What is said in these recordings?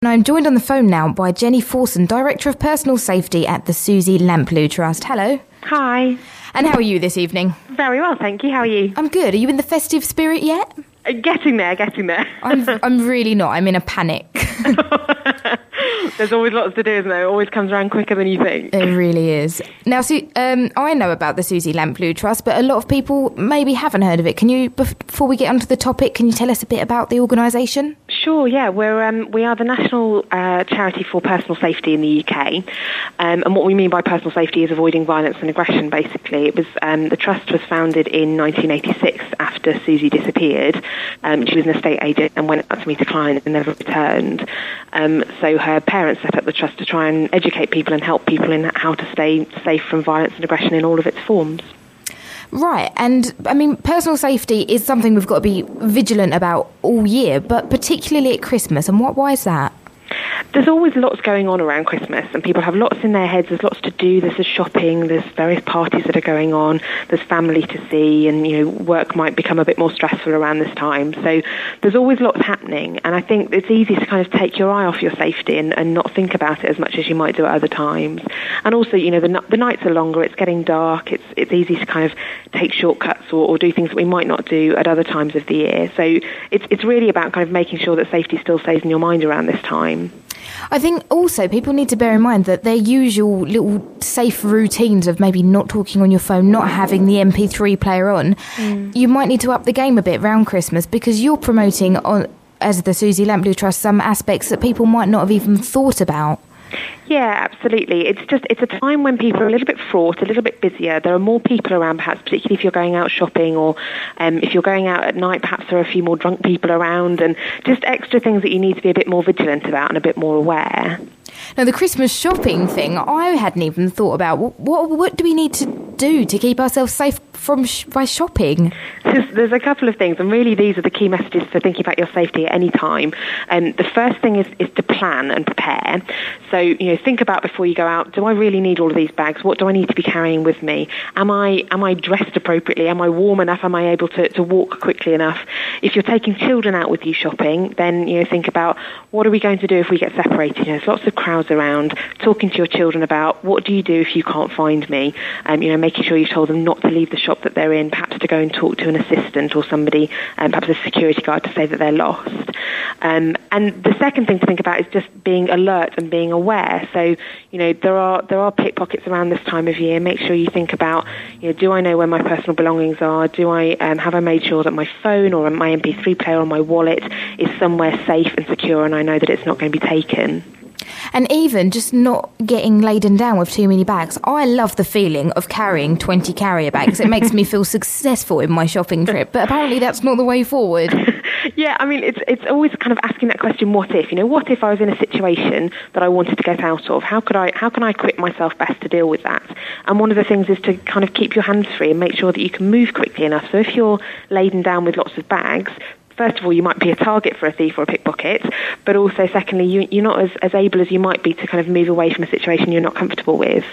And I'm joined on the phone now by Jenny Forson, Director of Personal Safety at the Suzy Lamplugh Trust. Hello. Hi. And how are you this evening? Very well, thank you. How are you? I'm good. Are you in the festive spirit yet? Getting there. I'm really not. I'm in a panic. There's always lots to do, isn't there? It always comes around quicker than you think. It really is. Now, I know about the Suzy Lamplugh Trust, but a lot of people maybe haven't heard of it. Can you, before we get onto the topic, can you tell us a bit about the organisation? Sure, yeah. We are the national charity for personal safety in the UK. And what we mean by personal safety is avoiding violence and aggression, basically. It was the trust was founded in 1986 after Suzy disappeared. She was an estate agent and went out to meet a client and never returned. So her parents set up the trust to try and educate people and help people in how to stay safe from violence and aggression in all of its forms. Right, and I mean, personal safety is something we've got to be vigilant about all year, but particularly at Christmas. And why is that? There's always lots going on around Christmas, and people have lots in their heads. There's lots to do. There's shopping. There's various parties that are going on. There's family to see, and work might become a bit more stressful around this time. So there's always lots happening, and I think it's easy to kind of take your eye off your safety and not think about it as much as you might do at other times. And also, the nights are longer. It's getting dark. It's easy to kind of take shortcuts or do things that we might not do at other times of the year. So it's really about kind of making sure that safety still stays in your mind around this time. I think also people need to bear in mind that their usual little safe routines of maybe not talking on your phone, not having the MP3 player on, you might need to up the game a bit around Christmas, because you're promoting, as the Suzy Lamplugh Trust, some aspects that people might not have even thought about. Yeah, absolutely. It's a time when people are a little bit fraught, a little bit busier. There are more people around, perhaps, particularly if you're going out shopping, or if you're going out at night, perhaps there are a few more drunk people around, and just extra things that you need to be a bit more vigilant about and a bit more aware. Now, the Christmas shopping thing, I hadn't even thought about. What do we need to do to keep ourselves safe by shopping? There's a couple of things, and really these are the key messages for thinking about your safety at any time. The first thing is to plan and prepare. So, think about before you go out, do I really need all of these bags? What do I need to be carrying with me? Am I dressed appropriately? Am I warm enough? Am I able to walk quickly enough? If you're taking children out with you shopping, then, think about what are we going to do if we get separated? There's lots of crowds around. Talking to your children about what do you do if you can't find me? Making sure you've told them not to leave the shop that they're in, perhaps to go and talk to an assistant or somebody, perhaps a security guard, to say that they're lost. And the second thing to think about is just being alert and being aware. So, there are pickpockets around this time of year. Make sure you think about, do I know where my personal belongings are? Do I have I made sure that my phone or my MP3 player or my wallet is somewhere safe and secure, and I know that it's not going to be taken? And even just not getting laden down with too many bags. I love the feeling of carrying 20 carrier bags. It makes me feel successful in my shopping trip, but apparently that's not the way forward. Yeah, I mean, it's always kind of asking that question, what if? What if I was in a situation that I wanted to get out of? How can I equip myself best to deal with that? And one of the things is to kind of keep your hands free and make sure that you can move quickly enough. So if you're laden down with lots of bags, first of all, you might be a target for a thief or a pickpocket, but also, secondly, you're not as able as you might be to kind of move away from a situation you're not comfortable with.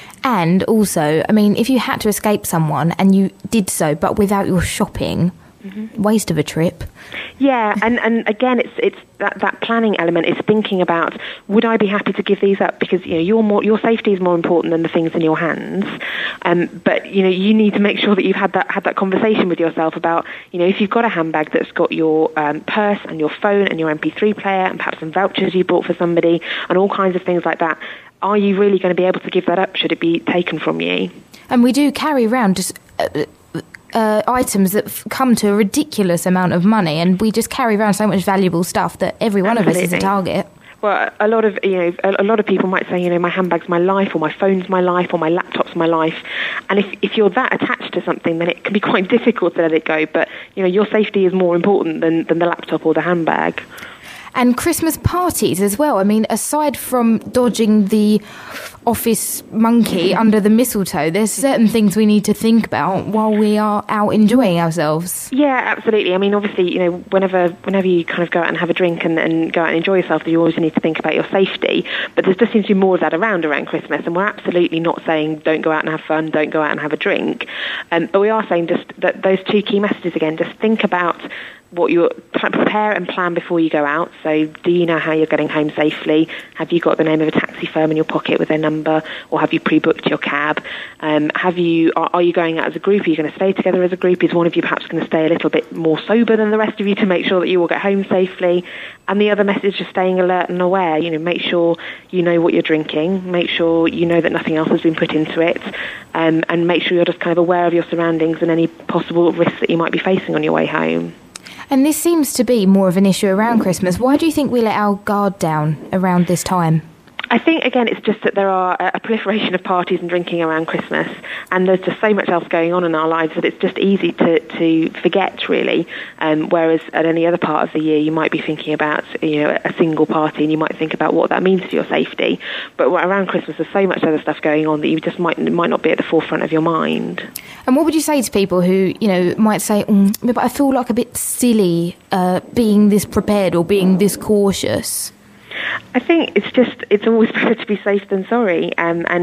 And also, I mean, if you had to escape someone and you did so, but without your shopping, waste of a trip. Yeah, and again, it's that planning element is thinking about, would I be happy to give these up? Because your safety is more important than the things in your hands. But you need to make sure that you've had that conversation with yourself about, if you've got a handbag that's got your purse and your phone and your MP3 player and perhaps some vouchers you bought for somebody and all kinds of things like that. Are you really going to be able to give that up? Should it be taken from you? And we do carry around just items that come to a ridiculous amount of money, and we just carry around so much valuable stuff that every one of us is a target. Well, a lot of people might say, my handbag's my life, or my phone's my life, or my laptop's my life. And if you're that attached to something, then it can be quite difficult to let it go. But your safety is more important than the laptop or the handbag. And Christmas parties as well. I mean, aside from dodging the office monkey under the mistletoe. There's certain things we need to think about while we are out enjoying ourselves. Yeah, absolutely. I mean, obviously, whenever you kind of go out and have a drink and go out and enjoy yourself, you always need to think about your safety. But there just seems to be more of that around Christmas, and we're absolutely not saying don't go out and have fun, don't go out and have a drink. But we are saying just that those two key messages again, just think about what you prepare and plan before you go out. So do you know how you're getting home safely? Have you got the name of a taxi firm in your pocket with their number, or have you pre-booked your cab? Are you going out as a group? Are you going to stay together as a group? Is one of you perhaps going to stay a little bit more sober than the rest of you to make sure that you will get home safely? And the other message is staying alert and aware. Make sure you know what you're drinking, make sure you know that nothing else has been put into it, and make sure you're just kind of aware of your surroundings and any possible risks that you might be facing on your way home. And this seems to be more of an issue around Christmas. Why do you think we let our guard down around this time? I think, again, it's just that there are a proliferation of parties and drinking around Christmas, and there's just so much else going on in our lives that it's just easy to forget, really. Whereas at any other part of the year, you might be thinking about, a single party, and you might think about what that means for your safety. But around Christmas, there's so much other stuff going on that you just might not be at the forefront of your mind. And what would you say to people who, might say, but I feel like a bit silly being this prepared or being this cautious? I think it's always better to be safe than sorry.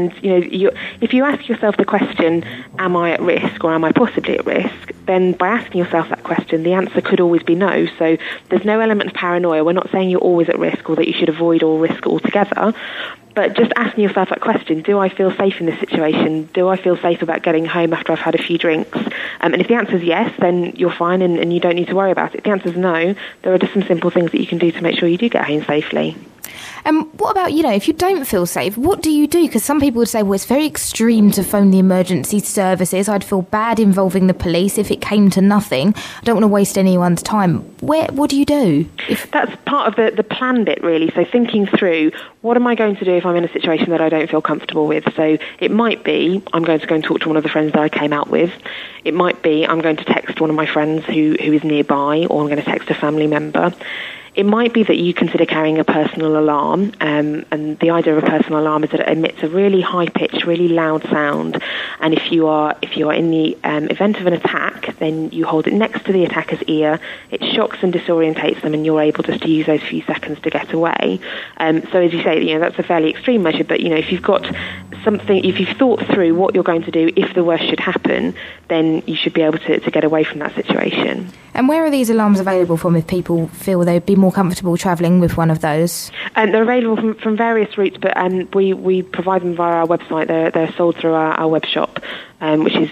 If you ask yourself the question, am I at risk or am I possibly at risk, then by asking yourself that question, the answer could always be no. So there's no element of paranoia. We're not saying you're always at risk or that you should avoid all risk altogether. But just asking yourself that question, do I feel safe in this situation? Do I feel safe about getting home after I've had a few drinks? And if the answer is yes, then you're fine and you don't need to worry about it. If the answer is no, there are just some simple things that you can do to make sure you do get home safely. And what about, if you don't feel safe, what do you do? Because some people would say, well, it's very extreme to phone the emergency services. I'd feel bad involving the police if it came to nothing. I don't want to waste anyone's time. What do you do? That's part of the plan bit, really. So thinking through, what am I going to do if I'm in a situation that I don't feel comfortable with? So it might be I'm going to go and talk to one of the friends that I came out with. It might be I'm going to text one of my friends who is nearby, or I'm going to text a family member. It might be that you consider carrying a personal alarm, and the idea of a personal alarm is that it emits a really high-pitched, really loud sound, and if you are in the event of an attack, then you hold it next to the attacker's ear. It shocks and disorientates them, and you're able just to use those few seconds to get away. So as you say, that's a fairly extreme measure, but if you've got something, if you've thought through what you're going to do if the worst should happen, then you should be able to get away from that situation. And where are these alarms available from if people feel they'd be more comfortable travelling with one of those? They're available from various routes, but we provide them via our website. They're sold through our web shop, which is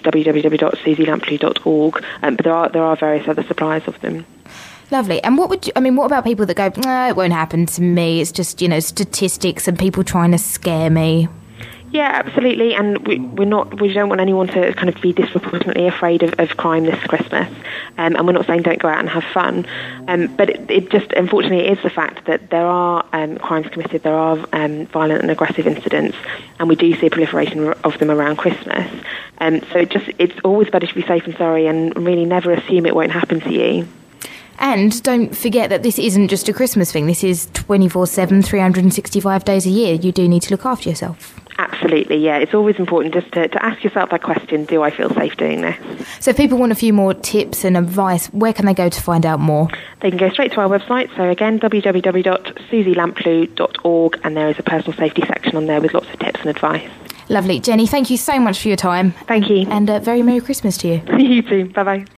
www.susielamplugh.org. But there are various other suppliers of them. Lovely. And what about people that go, no, it won't happen to me, it's just, statistics and people trying to scare me? Yeah, absolutely, and we don't want anyone to kind of be disproportionately afraid of crime this Christmas, and we're not saying don't go out and have fun, but it just unfortunately is the fact that there are crimes committed, there are violent and aggressive incidents, and we do see a proliferation of them around Christmas. So it's always better to be safe and sorry, and really never assume it won't happen to you. And don't forget that this isn't just a Christmas thing. This is 24/7, 365 days a year. You do need to look after yourself. Absolutely, yeah. It's always important just to ask yourself that question, do I feel safe doing this? So if people want a few more tips and advice, where can they go to find out more? They can go straight to our website. So again, www.susielamplugh.org, and there is a personal safety section on there with lots of tips and advice. Lovely. Jenny, thank you so much for your time. Thank you. And very Merry Christmas to you. You too. Bye-bye.